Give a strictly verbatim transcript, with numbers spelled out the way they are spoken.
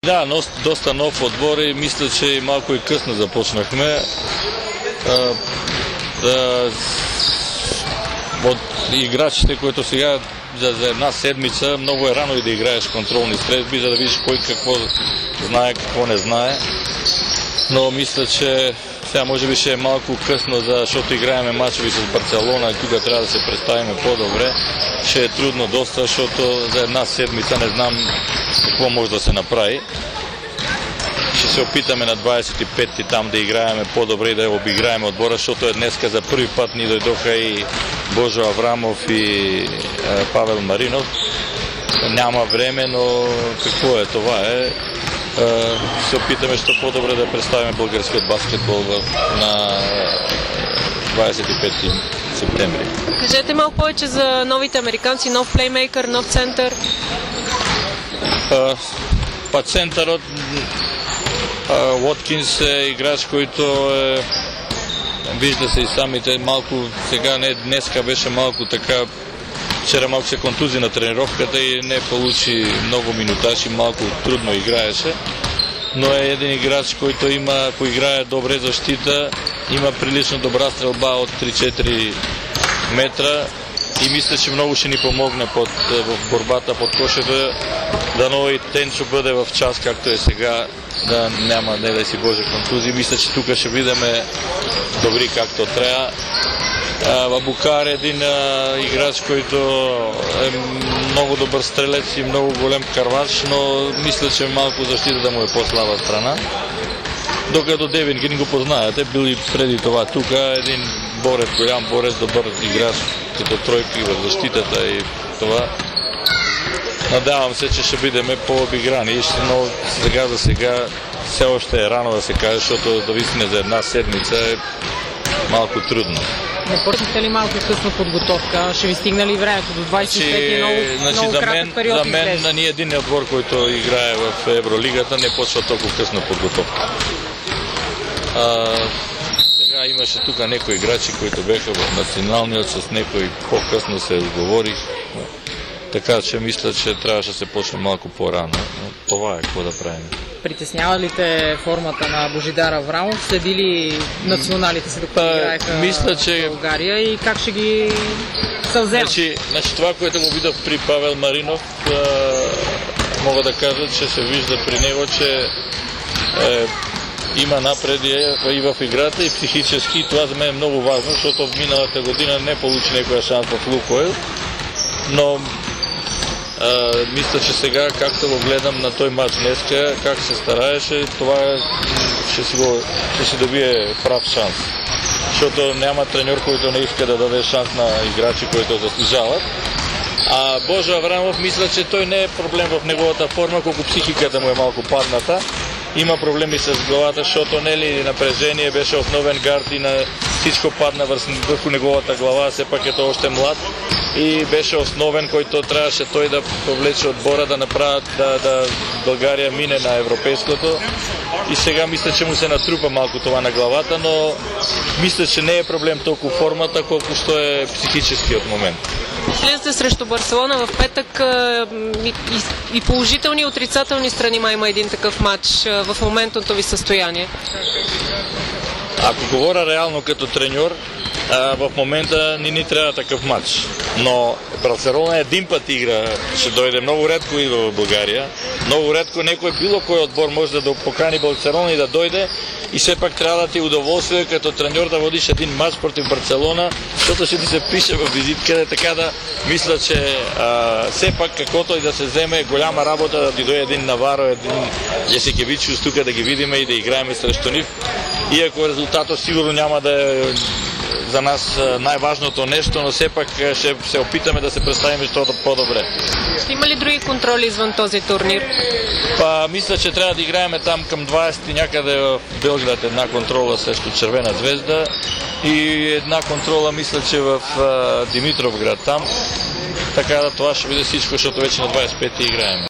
Да, но доста нов отбор и мисля, че малко и късно започнахме. А, да, от играчите, които сега за, за една седмица, много е рано и да играеш контролни стрелби, за да видиш кой какво знае, какво не знае. Но мисля, че сега може би ще е малко късно, защото играеме мачове с Барселона и тук трябва да се представим по-добре. Ще е трудно доста, защото за една седмица не знам какво може да се направи. Ще се опитаме на двадесет и пети там да играеме по-добре и да обиграем отбора, защото е днеска за първи път ни дойдоха и Божо Аврамов и е, Павел Маринов. Няма време, но какво е това е. Се опитаме що по-добре да представим българският баскетбол на двадесет и пети септември. Кажете малко повече за новите американци, нов плеймейкър, нов център. Па центърът Уоткинс е играч, който е, вижда се и самите малко, сега не днеска беше малко така, вчера малко се контузи на тренировката и не получи много минутажи, малко трудно играеше. Но е един играч, който има, ако играе добре защита, има прилично добра стрелба от три-четири метра и мисля, че много ще ни помогне под, в борбата под кошата. Дано и Тенчо бъде в час, както е сега, да няма, не да си Боже контузии. Мисля, че тук ще видиме добри както трябва. Абукар е един а, играч, който е много добър стрелец и много голям карвач, но мисля, че малко защита му е по-слаба страна. Докато Девин Грин го познаете, бил и преди това тук, един борец, голям борец, добър играч като тройки в защитата и това. Надявам се, че ще бидеме по-обиграни, но сега за сега все още е рано да се каже, защото да висне за една седмица е малко трудно. Не почнете ли малко късно подготовка? Ще ви стигна ли времето до двадесет и пети? Много, значи, много за кратък мен, период за мен изглежда. на ние един отбор, който играе в Евролигата, не почва толкова късно подготовка. А, сега имаше тук някои играчи, които беха в националния, с някои по-късно се оговорих. Така че мисля, че трябваше да се почне малко по-рано. Но това е какво да правим. Притеснява ли те формата на Божидар Аврамов? Следи ли националите си, докато играеха мисля, че... в България и как ще ги съвземат? Значи, значи това, което го видях при Павел Маринов, а, мога да кажа, че се вижда при него, че е, има напред и в играта и психически. Това за мен е много важно, защото в миналата година не получи някоя шанс в Лукойл. Но Uh, мисля, че сега, както го гледам на той матч днеска, как се стараеше, това ще си, го, ще си добие прав шанс. Защото няма треньор, който не иска да даде шанс на играчи, които заслужават. А Божо Аврамов, мисля, че той не е проблем в неговата форма, колко психиката му е малко падната. Има проблеми с главата, защото не ли напрежение, беше основен гард и на всичко падна върху неговата глава, все пак е той още млад. И беше основен, който трябваше той да повлече отбора, да направи да, да България мине на европейското. И сега мисля, че му се натрупа малко това на главата, но мисля, че не е проблем толкова формата, колко що е психически от момент. Слизате срещу Барселона в петък и, и, и положителни и отрицателни страни ма има един такъв матч в моментното ви състояние. Ако говоря реално като треньор, в момента не ни трябва такъв матч. Но Барселона един път игра, ще дойде много редко идва в България. Много редко някой било кой отбор може да покани Барселона и да дойде. И все пак трябва да ти удоволствие като треньор да водиш един матч против Барселона, защото ще ти се пише в визитката, така да мисля, че а, все пак каквото и да се вземе голяма работа да ти дойде един Наваро, един Ясикевичус тук да ги видим и да играем срещу них. И ако резултатът сигурно няма да е за нас най-важното нещо, но все пак ще се опитаме да се представим защото по-добре. Ще има ли други контроли извън този турнир? Па, мисля, че трябва да играем там към двадесети някъде в Белград една контрола срещу Червена звезда и една контрола мисля, че в Димитровград там. Така да това ще бъде всичко, защото вече на двадесет и пети играем.